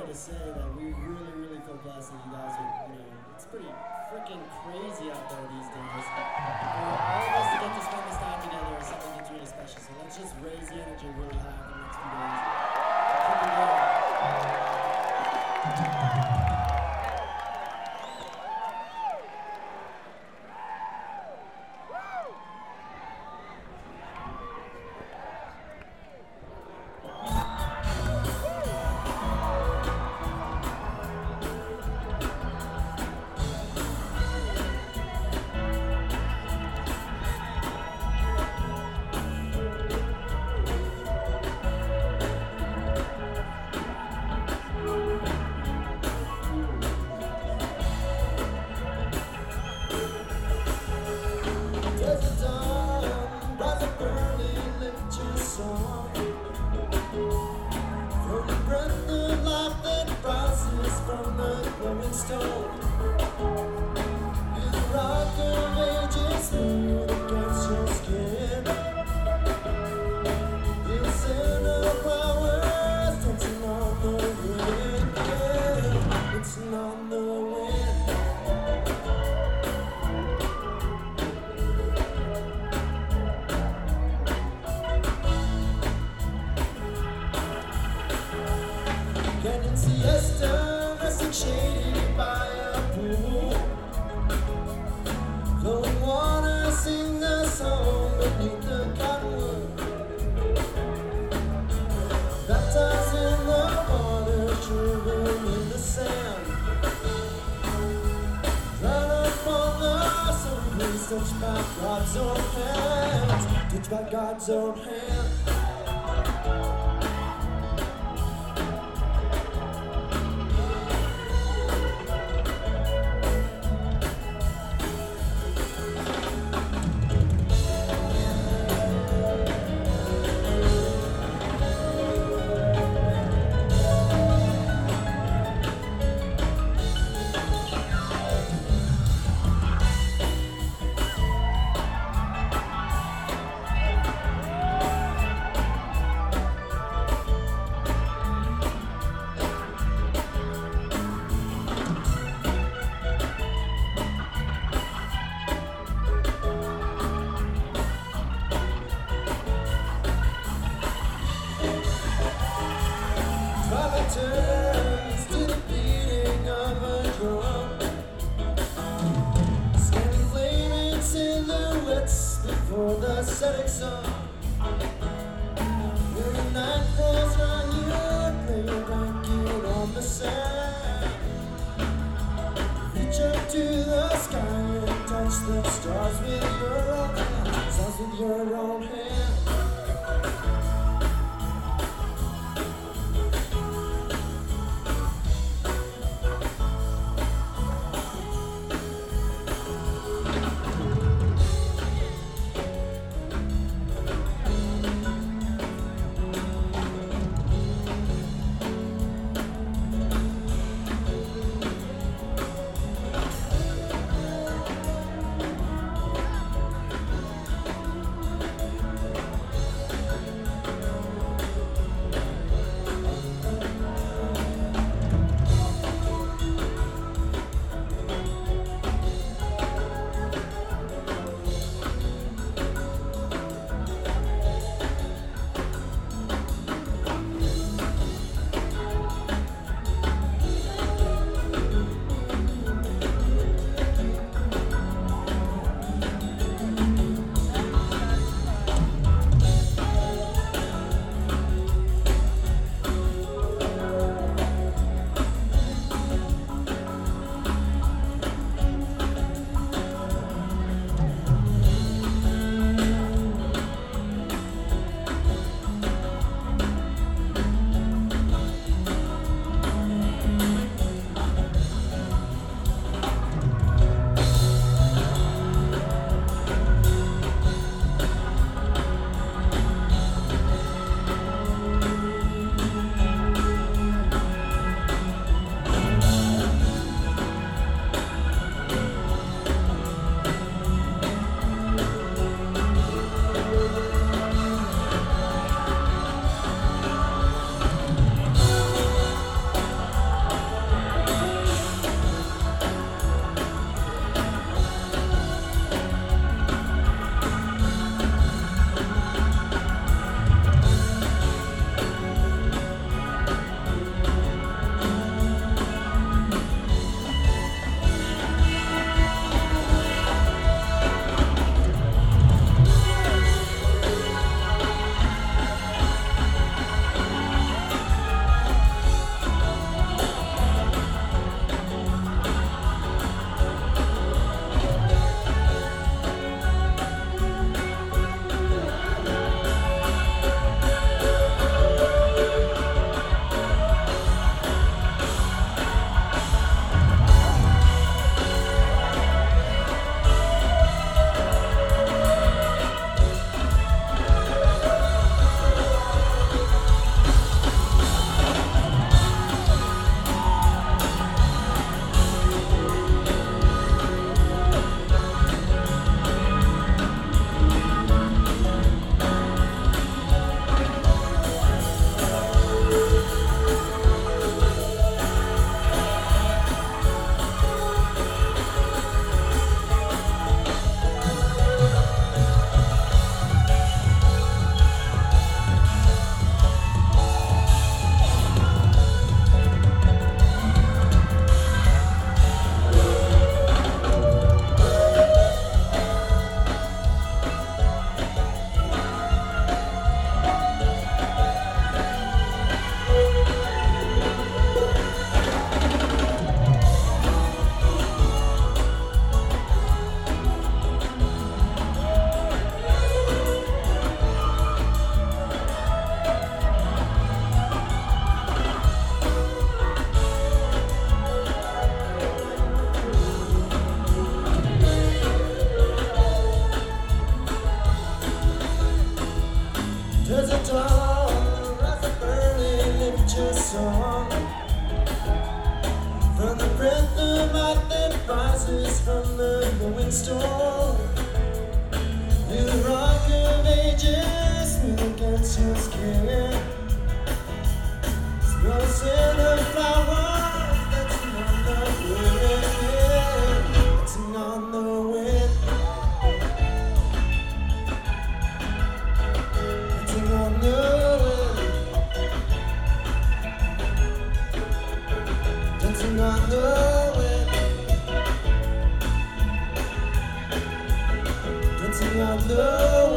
to say that we really, really feel blessed that you guys are, it's pretty freaking crazy out there these days. For all of us to get to spend this time together is something that's really special. So let's just raise the energy really high for the next few days. Keep it going. Touched by God's own hand, touched by God's own hand. Turns to the beating of a drum, standing flaming silhouettes before the setting sun. When the night falls on you, lay your blanket on the sand. Reach up to the sky and touch the stars with your own hand, stars with your own hand. song. From the breath of light that rises from the glowing storm. You the rock of ages, smooth against your skin. Smell the scent of flowers dancing on the wind, dancing on the wind, dancing on the wind, dancing on the wind, dancing on the wind.